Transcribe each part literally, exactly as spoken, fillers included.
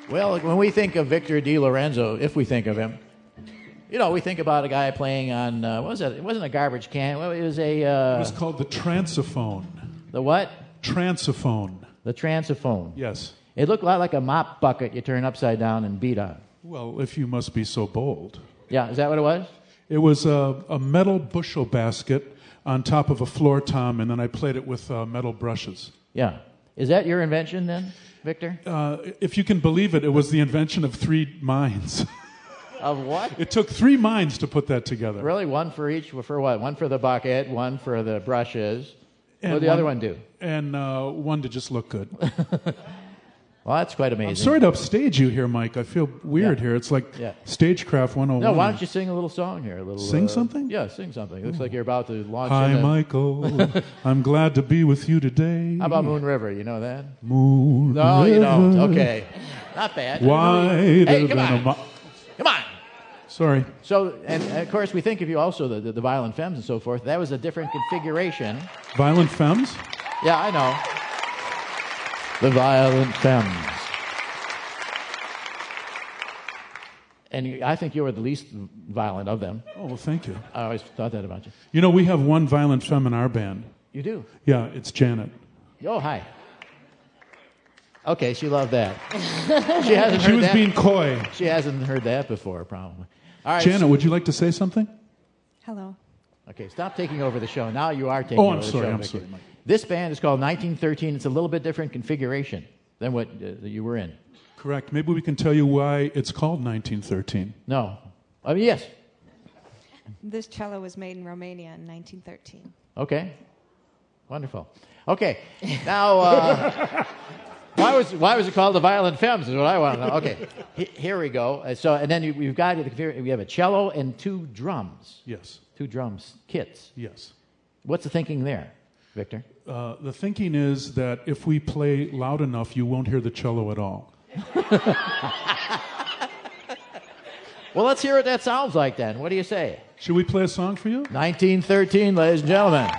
Well, when we think of Victor DiLorenzo, if we think of him, you know, we think about a guy playing on, uh, what was it? It wasn't a garbage can. Well, it was a... Uh, it was called the Transophone. The what? Transophone. The Transophone. Yes. It looked a lot like a mop bucket you turn upside down and beat on. Well, if you must be so bold. Yeah, is that what it was? It was a, a metal bushel basket on top of a floor tom, and then I played it with uh, metal brushes. Yeah. Is that your invention then, Victor? Uh, if you can believe it, it was the invention of three minds. Of what? It took three minds to put that together. Really? One for each? For what? One for the bucket, one for the brushes. And what did the one, other one do? And uh, one to just look good. Well, that's quite amazing. I'm sorry to upstage you here, Mike. I feel weird Yeah. here. It's like Yeah. Stagecraft one oh one. No, why don't you sing a little song here? A little. Sing uh, something? Yeah, sing something. It looks like you're about to launch Hi, into... Michael. I'm glad to be with you today. How about Moon River? You know that? Moon No, River. you don't. Okay. Not bad. Wide Hey, come than a on. mi- Come on. Sorry. So, and of course, we think of you also, the, the, the Violent Femmes and so forth. That was a different configuration. Violent Femmes? Yeah, I know. The Violent Femmes. And you, I think you were the least violent of them. Oh, well, thank you. I always thought that about you. You know, we have one violent femme in our band. You do? Yeah, it's Janet. Oh, hi. Okay, she loved that. She hasn't She heard was that. being coy. She hasn't heard that before, probably. All right. Janet, so- would you like to say something? Hello. Okay, stop taking over the show. Now you are taking Oh, over I'm the sorry, show. I'm Victor. sorry, Mike. This band is called nineteen thirteen. It's a little bit different configuration than what uh, you were in. Correct. Maybe we can tell you why it's called nineteen thirteen. No. I mean, yes. This cello was made in Romania in nineteen thirteen. Okay. Wonderful. Okay. Now, uh, why was why was it called the Violent Femmes? Is what I want to know. Okay. H- here we go. Uh, so, and then you, you've got we have a cello and two drums. Yes. Two drums kits. Yes. What's the thinking there, Victor? Uh, the thinking is that if we play loud enough, you won't hear the cello at all. Well, let's hear what that sounds like then. What do you say? Should we play a song for you? nineteen thirteen, ladies and gentlemen.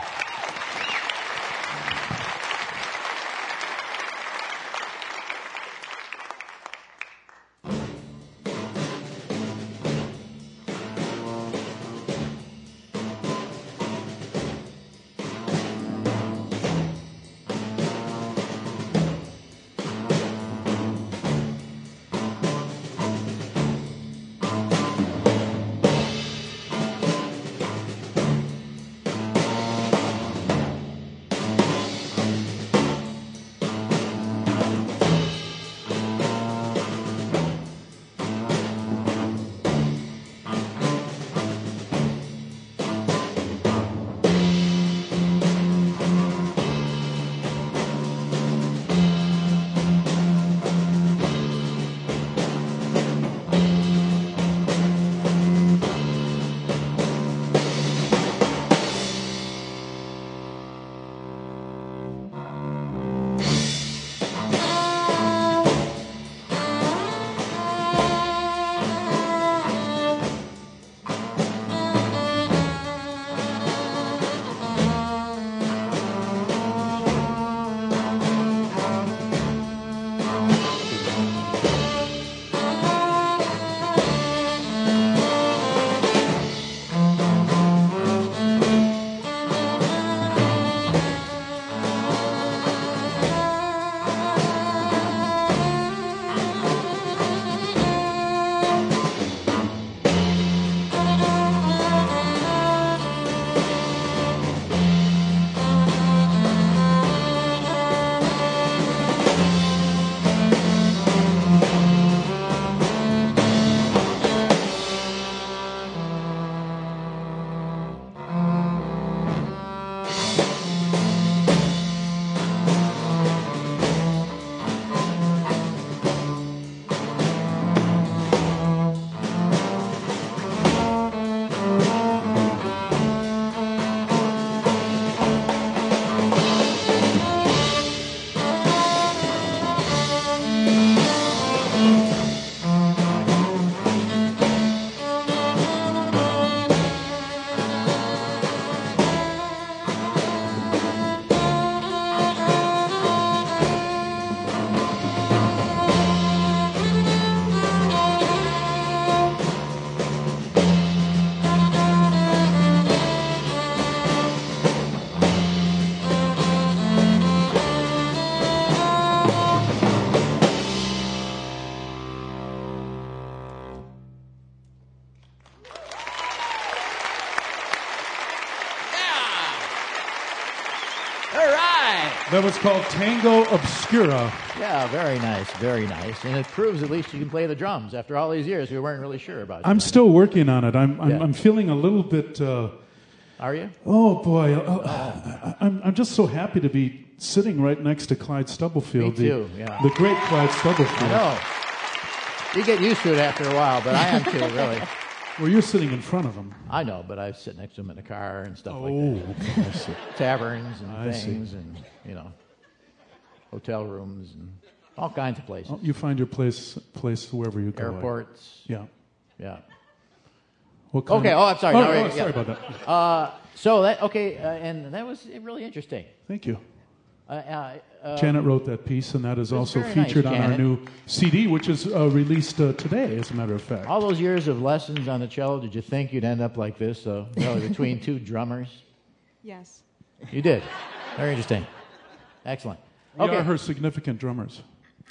That was called Tango Obscura. Yeah, very nice, very nice. And it proves at least you can play the drums. After all these years, we weren't really sure about you. I'm still working on it. I'm I'm, Yeah. I'm feeling a little bit. Uh, Are you? oh boy, uh, I, I'm I'm just so happy to be sitting right next to Clyde Stubblefield. Me too, the, yeah. the great Clyde Stubblefield. I know. You get used to it after a while, but I am too, really. Well, you're sitting in front of him. I know, but I sit next to him in the car and stuff like Oh, that. okay, I see. Taverns and I see. things and, you know, hotel rooms and all kinds of places. Oh, you find your place place wherever you go. Airports. Yeah. Yeah. What kind Okay, of- oh, I'm sorry. Oh, No, oh, yeah. sorry about that. Uh, so that, okay, uh, and that was really interesting. Thank you. Uh, uh, uh, Janet wrote that piece, and that is was also very nice, featured on our Janet. new C D, which is uh, released uh, today, as a matter of fact. all those years of lessons on the cello, did you think you'd end up like this, though? Really, between two drummers? Yes. You did. Very interesting. Excellent. We Okay, are her significant drummers.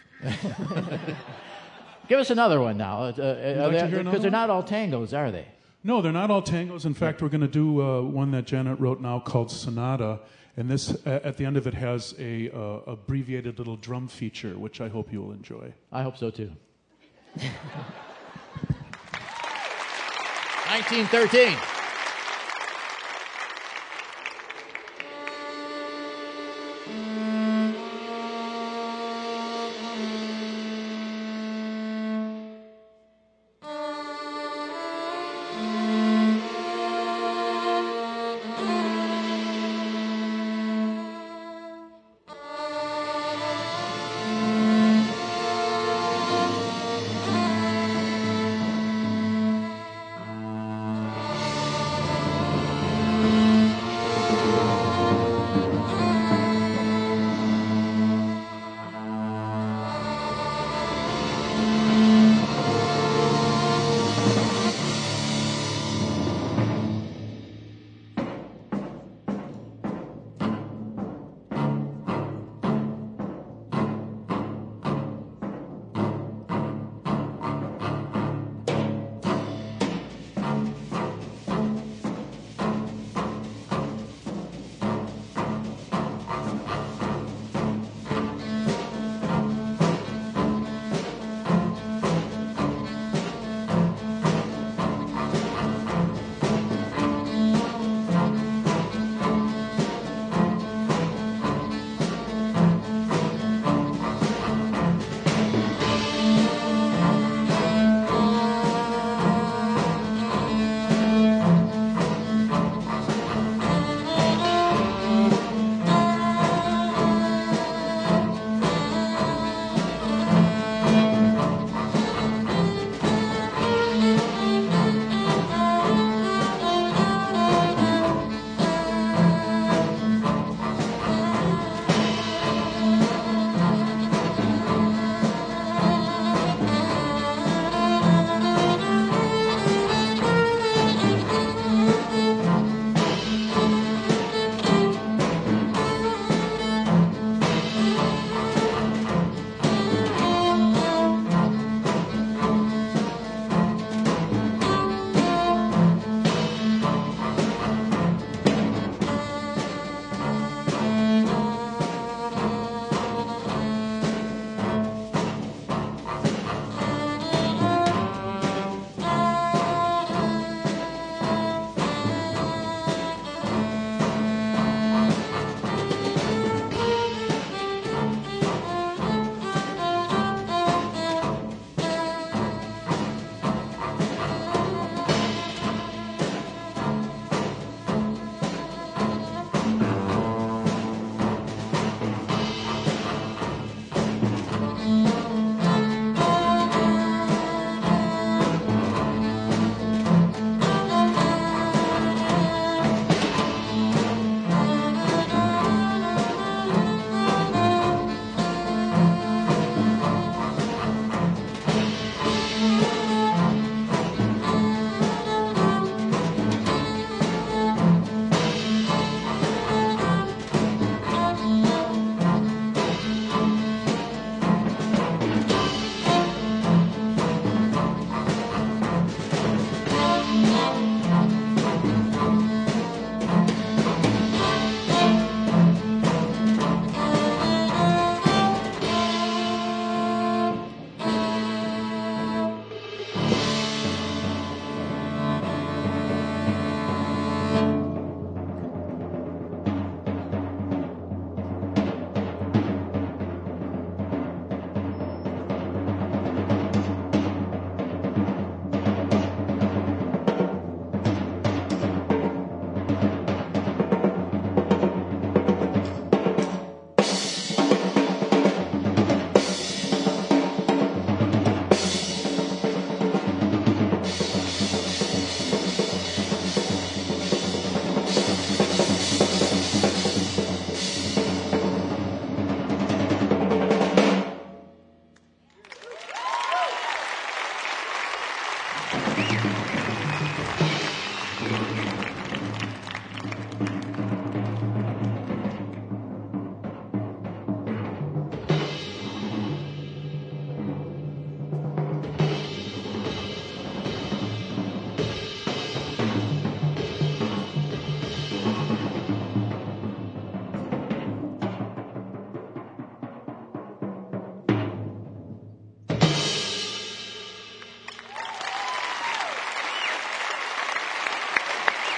give us another one now. Uh, like to hear another Because they're one? not all tangos, are they? No, they're not all tangos. In fact, we're going to do uh, one that Janet wrote now called Sonata, and this, uh, at the end of it, has a uh, abbreviated little drum feature, which I hope you will enjoy. I hope so, too. nineteen thirteen.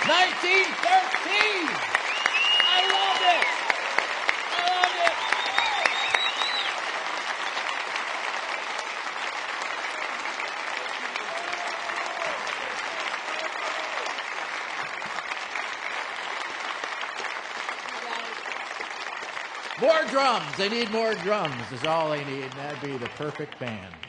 nineteen thirteen. I love it. I love it. More drums. They need more drums is all they need. That'd be the perfect band.